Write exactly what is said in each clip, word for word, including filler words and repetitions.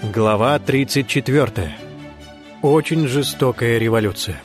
Глава тридцать четвёртая. Очень жестокая революция.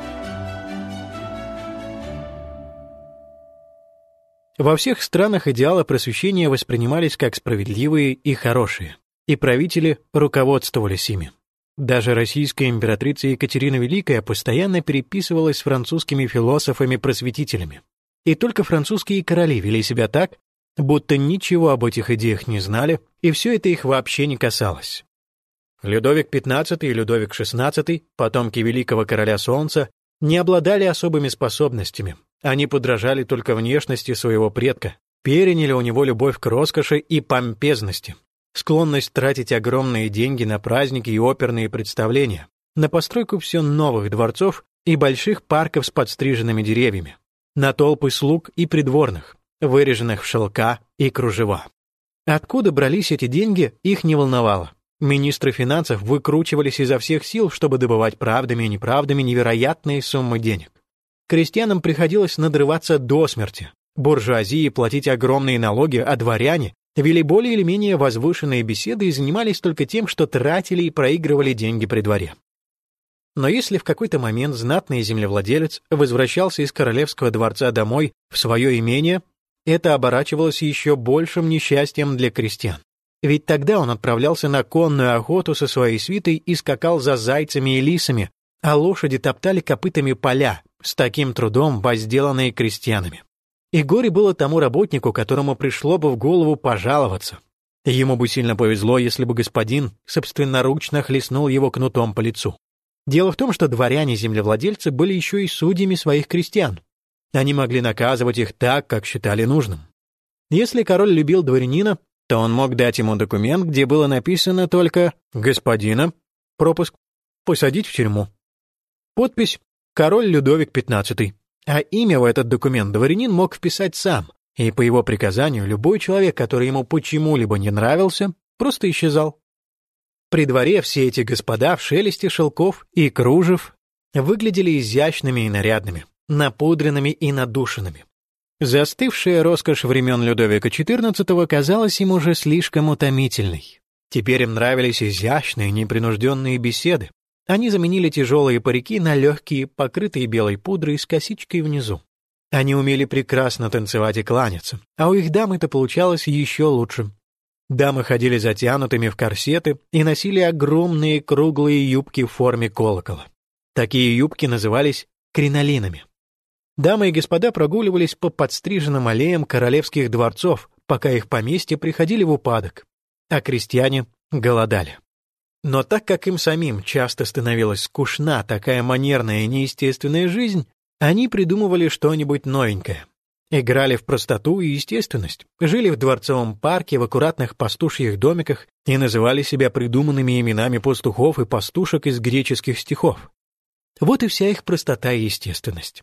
Во всех странах идеалы просвещения воспринимались как справедливые и хорошие, и правители руководствовались ими. Даже российская императрица Екатерина Великая постоянно переписывалась с французскими философами-просветителями. И только французские короли вели себя так, будто ничего об этих идеях не знали, и все это их вообще не касалось. Людовик пятнадцатый и Людовик шестнадцатый, потомки великого короля Солнца, не обладали особыми способностями. Они подражали только внешности своего предка, переняли у него любовь к роскоши и помпезности, склонность тратить огромные деньги на праздники и оперные представления, на постройку все новых дворцов и больших парков с подстриженными деревьями, на толпы слуг и придворных, выреженных в шелка и кружева. Откуда брались эти деньги, их не волновало. Министры финансов выкручивались изо всех сил, чтобы добывать правдами и неправдами невероятные суммы денег. Крестьянам приходилось надрываться до смерти, буржуазии платить огромные налоги, а дворяне вели более или менее возвышенные беседы и занимались только тем, что тратили и проигрывали деньги при дворе. Но если в какой-то момент знатный землевладелец возвращался из королевского дворца домой в свое имение, это оборачивалось еще большим несчастьем для крестьян. Ведь тогда он отправлялся на конную охоту со своей свитой и скакал за зайцами и лисами, а лошади топтали копытами поля, с таким трудом возделанные крестьянами. И горе было тому работнику, которому пришло бы в голову пожаловаться. Ему бы сильно повезло, если бы господин собственноручно хлестнул его кнутом по лицу. Дело в том, что дворяне-землевладельцы были еще и судьями своих крестьян. Они могли наказывать их так, как считали нужным. Если король любил дворянина, то он мог дать ему документ, где было написано только «Господина», пропуск, посадить в тюрьму. Подпись «Король Людовик пятнадцатый», а имя в этот документ дворянин мог вписать сам, и по его приказанию любой человек, который ему почему-либо не нравился, просто исчезал. При дворе все эти господа в шелесте шелков и кружев выглядели изящными и нарядными, напудренными и надушенными. Застывшая роскошь времен Людовика четырнадцатого казалась им уже слишком утомительной. Теперь им нравились изящные, непринужденные беседы. Они заменили тяжелые парики на легкие, покрытые белой пудрой с косичкой внизу. Они умели прекрасно танцевать и кланяться, а у их дам это получалось еще лучше. Дамы ходили затянутыми в корсеты и носили огромные круглые юбки в форме колокола. Такие юбки назывались кринолинами. Дамы и господа прогуливались по подстриженным аллеям королевских дворцов, пока их поместья приходили в упадок, а крестьяне голодали. Но так как им самим часто становилась скучна такая манерная и неестественная жизнь, они придумывали что-нибудь новенькое. Играли в простоту и естественность, жили в дворцовом парке в аккуратных пастушьих домиках и называли себя придуманными именами пастухов и пастушек из греческих стихов. Вот и вся их простота и естественность.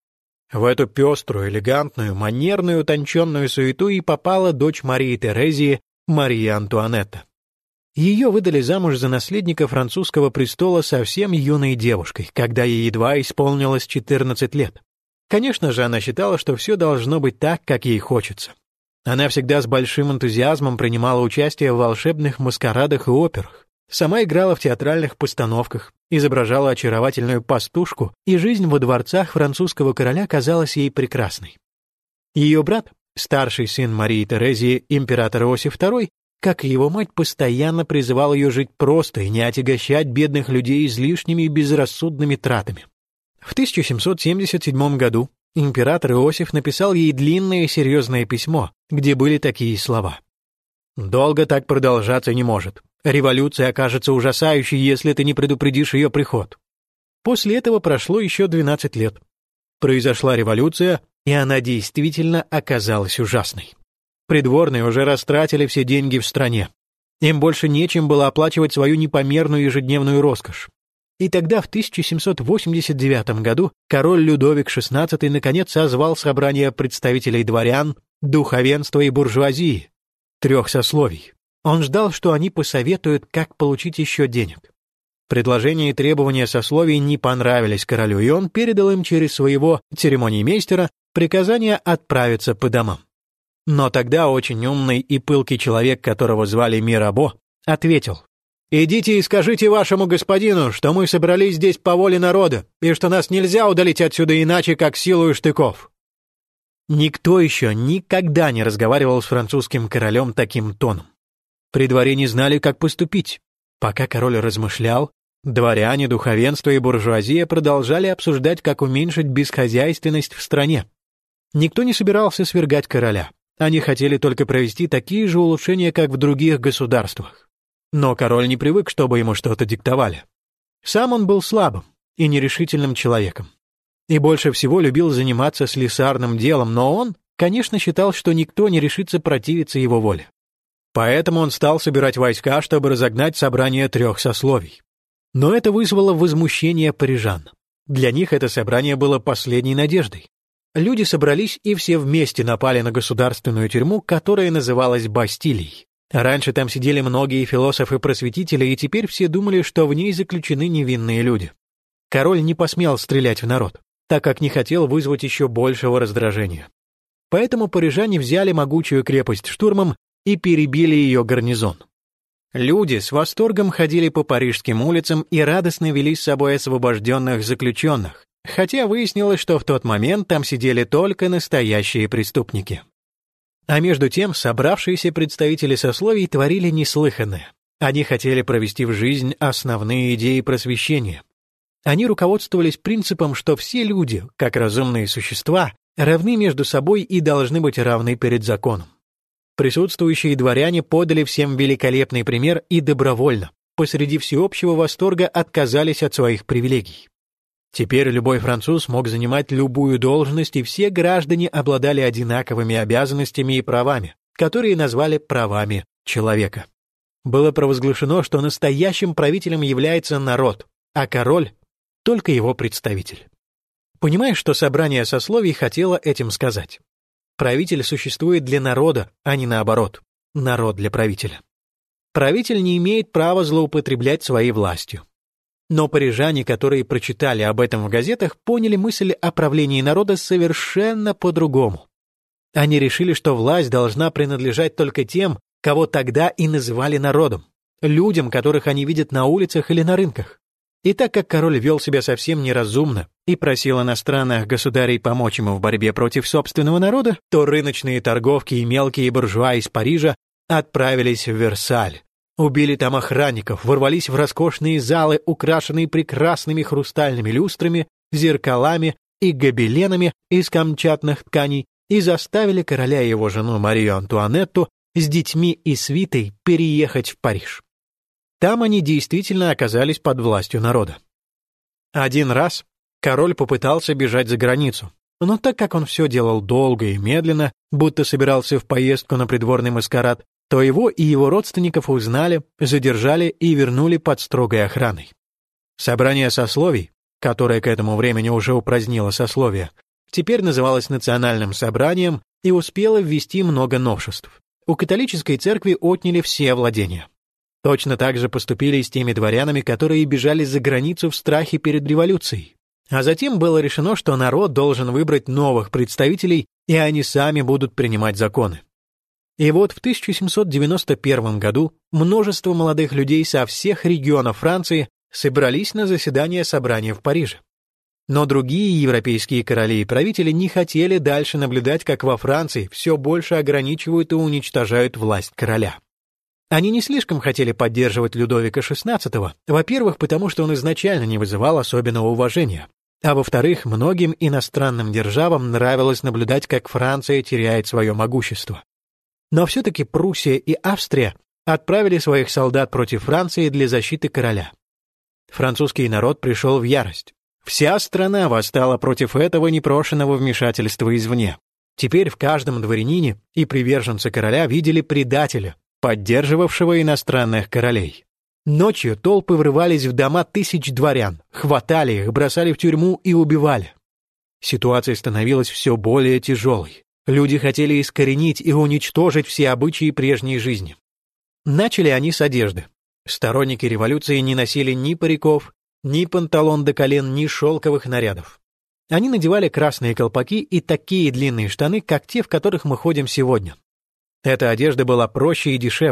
В эту пеструю, элегантную, манерную, утонченную суету и попала дочь Марии Терезии, Мария Антуанетта. Ее выдали замуж за наследника французского престола совсем юной девушкой, когда ей едва исполнилось четырнадцать лет. Конечно же, она считала, что все должно быть так, как ей хочется. Она всегда с большим энтузиазмом принимала участие в волшебных маскарадах и операх, сама играла в театральных постановках, изображала очаровательную пастушку, и жизнь во дворцах французского короля казалась ей прекрасной. Ее брат, старший сын Марии Терезии, император Иосиф второй, как и его мать, постоянно призывал ее жить просто и не отягощать бедных людей излишними и безрассудными тратами. В тысяча семьсот семьдесят седьмом году император Иосиф написал ей длинное и серьезное письмо, где были такие слова: «Долго так продолжаться не может. Революция окажется ужасающей, если ты не предупредишь ее приход». После этого прошло еще двенадцать лет. Произошла революция, и она действительно оказалась ужасной. Придворные уже растратили все деньги в стране. Им больше нечем было оплачивать свою непомерную ежедневную роскошь. И тогда, в тысяча семьсот восемьдесят девятом году, король Людовик шестнадцатый наконец созвал собрание представителей дворян, духовенства и буржуазии, трех сословий. Он ждал, что они посоветуют, как получить еще денег. Предложения и требования сословий не понравились королю, и он передал им через своего церемониймейстера приказание отправиться по домам. Но тогда очень умный и пылкий человек, которого звали Мирабо, ответил: «Идите и скажите вашему господину, что мы собрались здесь по воле народа, и что нас нельзя удалить отсюда иначе, как силою штыков». Никто еще никогда не разговаривал с французским королем таким тоном. При дворе не знали, как поступить. Пока король размышлял, дворяне, духовенство и буржуазия продолжали обсуждать, как уменьшить бесхозяйственность в стране. Никто не собирался свергать короля. Они хотели только провести такие же улучшения, как в других государствах. Но король не привык, чтобы ему что-то диктовали. Сам он был слабым и нерешительным человеком. И больше всего любил заниматься слесарным делом, но он, конечно, считал, что никто не решится противиться его воле. Поэтому он стал собирать войска, чтобы разогнать собрание трех сословий. Но это вызвало возмущение парижан. Для них это собрание было последней надеждой. Люди собрались и все вместе напали на государственную тюрьму, которая называлась Бастилией. Раньше там сидели многие философы-просветители, и теперь все думали, что в ней заключены невинные люди. Король не посмел стрелять в народ, так как не хотел вызвать еще большего раздражения. Поэтому парижане взяли могучую крепость штурмом и перебили ее гарнизон. Люди с восторгом ходили по парижским улицам и радостно вели с собой освобожденных заключенных, хотя выяснилось, что в тот момент там сидели только настоящие преступники. А между тем собравшиеся представители сословий творили неслыханное. Они хотели провести в жизнь основные идеи просвещения. Они руководствовались принципом, что все люди, как разумные существа, равны между собой и должны быть равны перед законом. Присутствующие дворяне подали всем великолепный пример и добровольно, посреди всеобщего восторга, отказались от своих привилегий. Теперь любой француз мог занимать любую должность, и все граждане обладали одинаковыми обязанностями и правами, которые назвали правами человека. Было провозглашено, что настоящим правителем является народ, а король — только его представитель. Понимаешь, что собрание сословий хотело этим сказать? Правитель существует для народа, а не наоборот. Народ для правителя. Правитель не имеет права злоупотреблять своей властью. Но парижане, которые прочитали об этом в газетах, поняли мысль о правлении народа совершенно по-другому. Они решили, что власть должна принадлежать только тем, кого тогда и называли народом, людям, которых они видят на улицах или на рынках. И так как король вел себя совсем неразумно и просил иностранных государей помочь ему в борьбе против собственного народа, то рыночные торговки и мелкие буржуа из Парижа отправились в Версаль. Убили там охранников, ворвались в роскошные залы, украшенные прекрасными хрустальными люстрами, зеркалами и гобеленами из камчатных тканей, и заставили короля и его жену Марию Антуанетту с детьми и свитой переехать в Париж. Там они действительно оказались под властью народа. Один раз король попытался бежать за границу, но так как он все делал долго и медленно, будто собирался в поездку на придворный маскарад, то его и его родственников узнали, задержали и вернули под строгой охраной. Собрание сословий, которое к этому времени уже упразднило сословие, теперь называлось Национальным собранием и успело ввести много новшеств. У католической церкви отняли все владения. Точно так же поступили и с теми дворянами, которые бежали за границу в страхе перед революцией. А затем было решено, что народ должен выбрать новых представителей, и они сами будут принимать законы. И вот в тысяча семьсот девяносто первом году множество молодых людей со всех регионов Франции собрались на заседание собрания в Париже. Но другие европейские короли и правители не хотели дальше наблюдать, как во Франции все больше ограничивают и уничтожают власть короля. Они не слишком хотели поддерживать Людовика шестнадцатого, во-первых, потому что он изначально не вызывал особенного уважения, а во-вторых, многим иностранным державам нравилось наблюдать, как Франция теряет свое могущество. Но все-таки Пруссия и Австрия отправили своих солдат против Франции для защиты короля. Французский народ пришел в ярость. Вся страна восстала против этого непрошенного вмешательства извне. Теперь в каждом дворянине и приверженце короля видели предателя, поддерживавшего иностранных королей. Ночью толпы врывались в дома тысяч дворян, хватали их, бросали в тюрьму и убивали. Ситуация становилась все более тяжелой. Люди хотели искоренить и уничтожить все обычаи прежней жизни. Начали они с одежды. Сторонники революции не носили ни париков, ни панталон до колен, ни шелковых нарядов. Они надевали красные колпаки и такие длинные штаны, как те, в которых мы ходим сегодня. Эта одежда была проще и дешевле.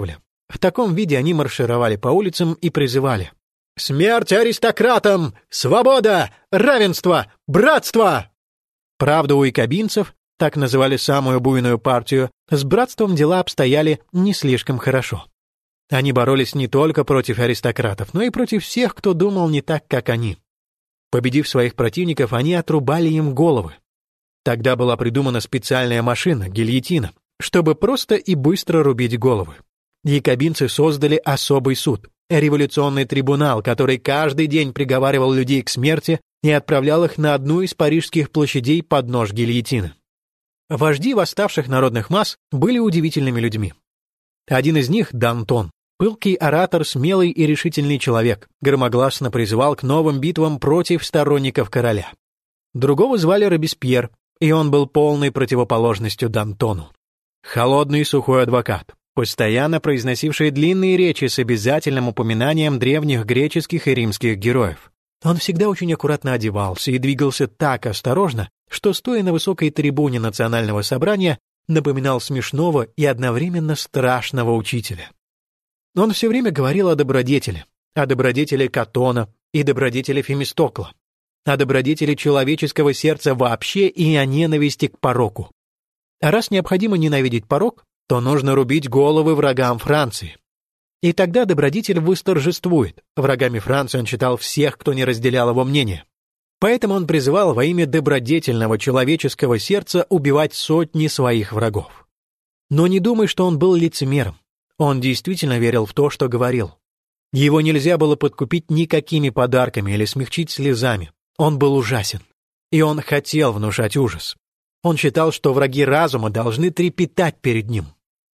В таком виде они маршировали по улицам и призывали: «Смерть аристократам! Свобода! Равенство! Братство!» Правда, у якобинцев, так называли самую буйную партию, с братством дела обстояли не слишком хорошо. Они боролись не только против аристократов, но и против всех, кто думал не так, как они. Победив своих противников, они отрубали им головы. Тогда была придумана специальная машина, гильотина, чтобы просто и быстро рубить головы. Якобинцы создали особый суд, революционный трибунал, который каждый день приговаривал людей к смерти и отправлял их на одну из парижских площадей под нож гильотины. Вожди восставших народных масс были удивительными людьми. Один из них, Д'Антон, пылкий оратор, смелый и решительный человек, громогласно призывал к новым битвам против сторонников короля. Другого звали Робеспьер, и он был полной противоположностью Д'Антону. Холодный и сухой адвокат, постоянно произносивший длинные речи с обязательным упоминанием древних греческих и римских героев. Он всегда очень аккуратно одевался и двигался так осторожно, что, стоя на высокой трибуне национального собрания, напоминал смешного и одновременно страшного учителя. Он все время говорил о добродетели, о добродетели Катона и добродетели Фемистокла, о добродетели человеческого сердца вообще и о ненависти к пороку. А раз необходимо ненавидеть порок, то нужно рубить головы врагам Франции. И тогда добродетель восторжествует. Врагами Франции он считал всех, кто не разделял его мнение. Поэтому он призывал во имя добродетельного человеческого сердца убивать сотни своих врагов. Но не думай, что он был лицемером. Он действительно верил в то, что говорил. Его нельзя было подкупить никакими подарками или смягчить слезами. Он был ужасен. И он хотел внушать ужас. Он считал, что враги разума должны трепетать перед ним.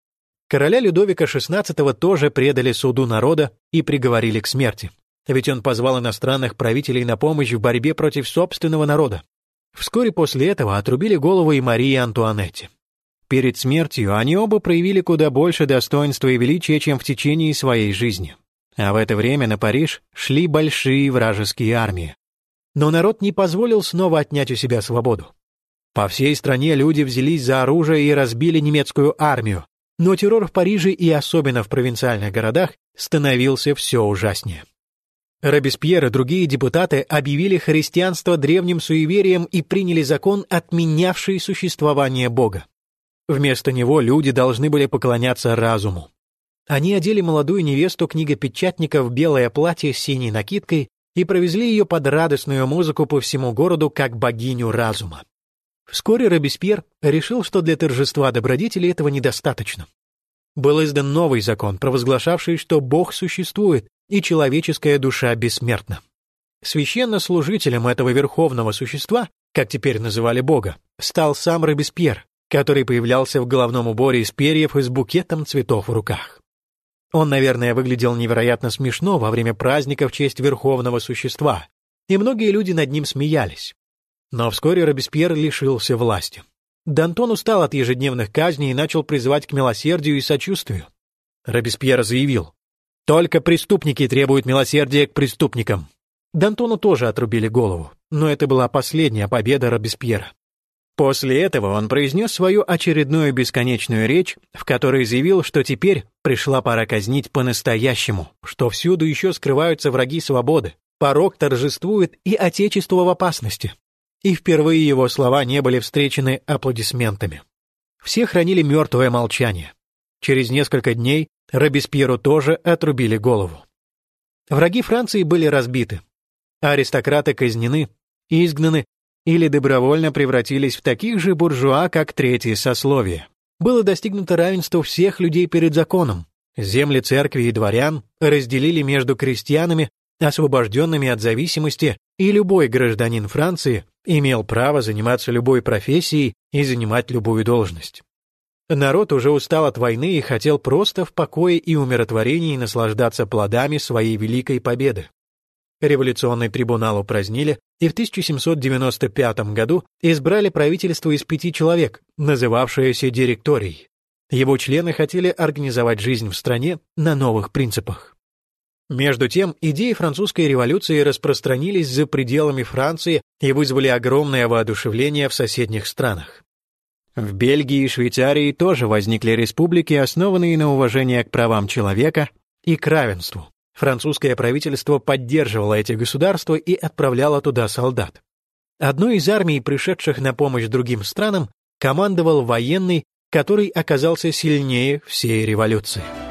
Короля Людовика шестнадцатого тоже предали суду народа и приговорили к смерти. Ведь он позвал иностранных правителей на помощь в борьбе против собственного народа. Вскоре после этого отрубили голову и Марии Антуанетте. Перед смертью они оба проявили куда больше достоинства и величия, чем в течение своей жизни. А в это время на Париж шли большие вражеские армии. Но народ не позволил снова отнять у себя свободу. По всей стране люди взялись за оружие и разбили немецкую армию, но террор в Париже и особенно в провинциальных городах становился все ужаснее. Робеспьер и другие депутаты объявили христианство древним суеверием и приняли закон, отменявший существование Бога. Вместо него люди должны были поклоняться разуму. Они одели молодую невесту книгопечатника в белое платье с синей накидкой и провезли ее под радостную музыку по всему городу как богиню разума. Вскоре Робеспьер решил, что для торжества добродетели этого недостаточно. Был издан новый закон, провозглашавший, что Бог существует и человеческая душа бессмертна. Священнослужителем этого верховного существа, как теперь называли Бога, стал сам Робеспьер, который появлялся в головном уборе из перьев и с букетом цветов в руках. Он, наверное, выглядел невероятно смешно во время праздника в честь верховного существа, и многие люди над ним смеялись. Но вскоре Робеспьер лишился власти. Д'Антон устал от ежедневных казней и начал призывать к милосердию и сочувствию. Робеспьер заявил: «Только преступники требуют милосердия к преступникам». Д'Антону тоже отрубили голову, но это была последняя победа Робеспьера. После этого он произнес свою очередную бесконечную речь, в которой заявил, что теперь пришла пора казнить по-настоящему, что всюду еще скрываются враги свободы, порок торжествует и отечество в опасности. И впервые его слова не были встречены аплодисментами. Все хранили мертвое молчание. Через несколько дней Робеспьеру тоже отрубили голову. Враги Франции были разбиты. Аристократы казнены, изгнаны или добровольно превратились в таких же буржуа, как третье сословие. Было достигнуто равенство всех людей перед законом. Земли церкви и дворян разделили между крестьянами, освобожденными от зависимости, и любой гражданин Франции имел право заниматься любой профессией и занимать любую должность. Народ уже устал от войны и хотел просто в покое и умиротворении наслаждаться плодами своей великой победы. Революционный трибунал упразднили, и в тысяча семьсот девяносто пятом году избрали правительство из пяти человек, называвшееся директорией. Его члены хотели организовать жизнь в стране на новых принципах. Между тем, идеи французской революции распространились за пределами Франции и вызвали огромное воодушевление в соседних странах. В Бельгии и Швейцарии тоже возникли республики, основанные на уважении к правам человека и к равенству. Французское правительство поддерживало эти государства и отправляло туда солдат. Одной из армий, пришедших на помощь другим странам, командовал военный, который оказался сильнее всей революции.